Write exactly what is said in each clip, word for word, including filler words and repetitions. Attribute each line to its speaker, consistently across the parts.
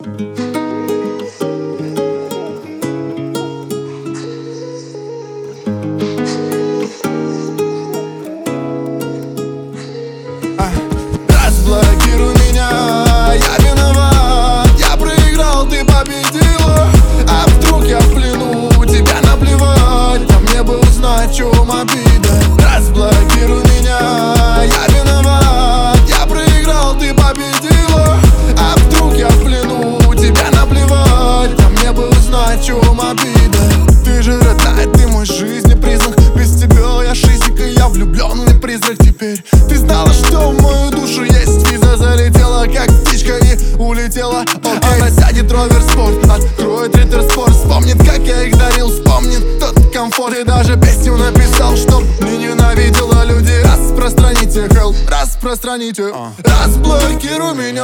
Speaker 1: Разблокируй меня, я виноват. Я проиграл, ты победила. А вдруг я в плену, тебя наплевать. А мне бы узнать, в чем обида. Разблокируй меня, я виноват. Я проиграл, ты победила. А вдруг я в плену, тебя наплевать. А мне бы узнать, в чем обида. Ты же родная, ты мой жизненный признак. Без тебя я шизик, и я влюбленный призрак теперь. Ты знала, что в мою душу есть виза. Залетела, как птичка, и улетела. Окей. Она сядет ровер спорт, откроет риттер спорт. Вспомнит, как я их дарил, вспомнит тот комфорт. И даже песню написал, чтоб не ненавидела люди. Распространите, help, распространите. uh. Разблокируй меня,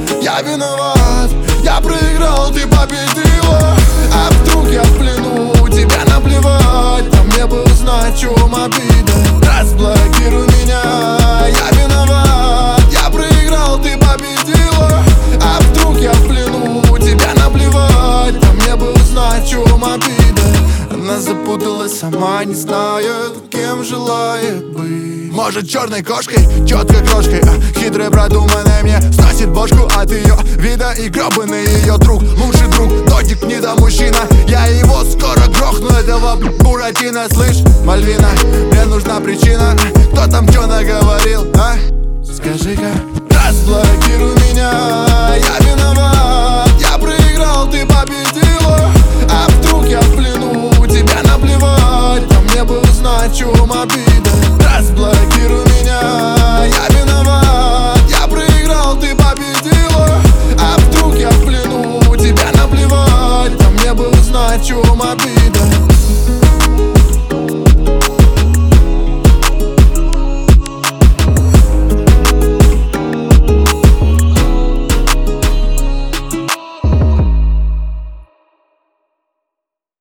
Speaker 1: я виноват. Я проиграл, ты победила. А вдруг я в плену, тебя наплевать. А мне бы узнать, в чем обида. Разблокируй меня, я виноват. Я проиграл, ты победила. А вдруг я в плену, тебя наплевать. А мне бы узнать, в чем обида. Она запуталась, сама не знает, кем желает быть. Может, черной кошкой, четкой крошкой, а хитрой продуманной мне сносит бошку от ее вида. И гребаный ее друг, лучший друг, додик не до мужчина. Я его скоро грохну, этого буратино. Слышь, Мальвина, мне нужна причина. Кто там что наговорил, а? Скажи-ка. Разблокируй меня, я виноват. Я проиграл, ты победила. А вдруг я в плену, тебя наплевать. А мне бы узнать, в чем обида. Разблокируй меня, я виноват. Я проиграл, ты победила. А вдруг я в плену, тебя наплевать. А мне бы узнать, в чем обида.